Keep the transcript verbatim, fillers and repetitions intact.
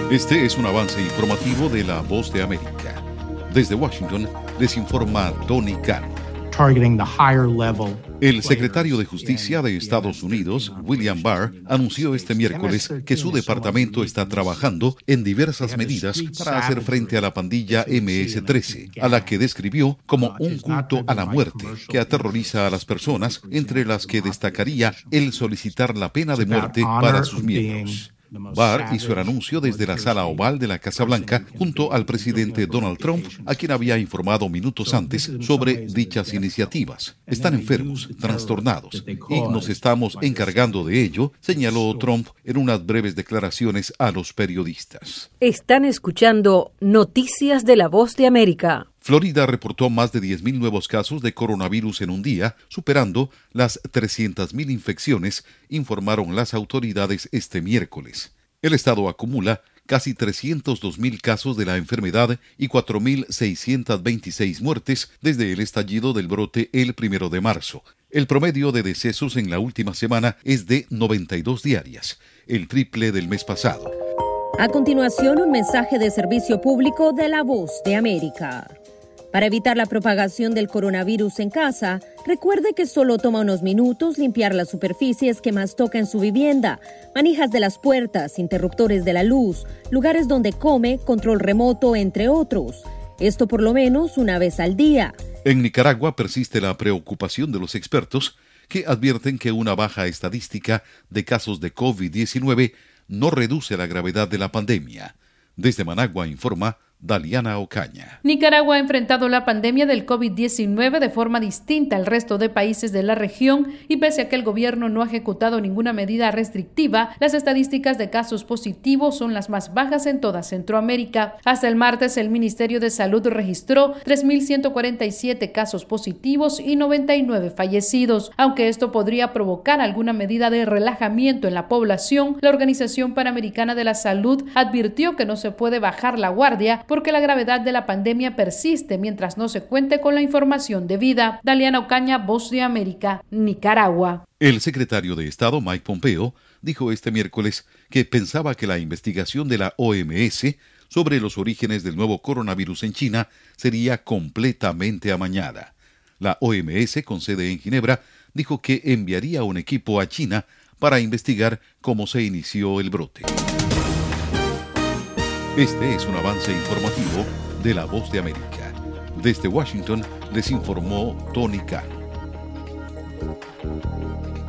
Este es un avance informativo de La Voz de América. Desde Washington les informa Tony Cano. El secretario de Justicia de Estados Unidos, William Barr, anunció este miércoles que su departamento está trabajando en diversas medidas para hacer frente a la pandilla eme ese trece, a la que describió como un culto a la muerte que aterroriza a las personas, entre las que destacaría el solicitar la pena de muerte para sus miembros. Barr hizo el anuncio desde la sala oval de la Casa Blanca junto al presidente Donald Trump, a quien había informado minutos antes sobre dichas iniciativas. Están enfermos, trastornados, y nos estamos encargando de ello, señaló Trump en unas breves declaraciones a los periodistas. Están escuchando Noticias de la Voz de América. Florida reportó más de diez mil nuevos casos de coronavirus en un día, superando las trescientas mil infecciones, informaron las autoridades este miércoles. El estado acumula casi trescientos dos mil casos de la enfermedad y cuatro mil seiscientas veintiséis muertes desde el estallido del brote el primero de marzo. El promedio de decesos en la última semana es de noventa y dos diarias, el triple del mes pasado. A continuación, un mensaje de servicio público de La Voz de América. Para evitar la propagación del coronavirus en casa, recuerde que solo toma unos minutos limpiar las superficies que más toca en su vivienda, manijas de las puertas, interruptores de la luz, lugares donde come, control remoto, entre otros. Esto por lo menos una vez al día. En Nicaragua persiste la preocupación de los expertos que advierten que una baja estadística de casos de covid diecinueve no reduce la gravedad de la pandemia. Desde Managua informa Daliana Ocaña. Nicaragua ha enfrentado la pandemia del covid diecinueve de forma distinta al resto de países de la región y pese a que el gobierno no ha ejecutado ninguna medida restrictiva, las estadísticas de casos positivos son las más bajas en toda Centroamérica. Hasta el martes, el Ministerio de Salud registró tres mil ciento cuarenta y siete casos positivos y noventa y nueve fallecidos. Aunque esto podría provocar alguna medida de relajamiento en la población, la Organización Panamericana de la Salud advirtió que no se puede bajar la guardia porque la gravedad de la pandemia persiste mientras no se cuente con la información debida. Daliana Ocaña, Voz de América, Nicaragua. El secretario de Estado, Mike Pompeo, dijo este miércoles que pensaba que la investigación de la O M S sobre los orígenes del nuevo coronavirus en China sería completamente amañada. La O M S, con sede en Ginebra, dijo que enviaría un equipo a China para investigar cómo se inició el brote. Este es un avance informativo de La Voz de América. Desde Washington les informó Tony Cano.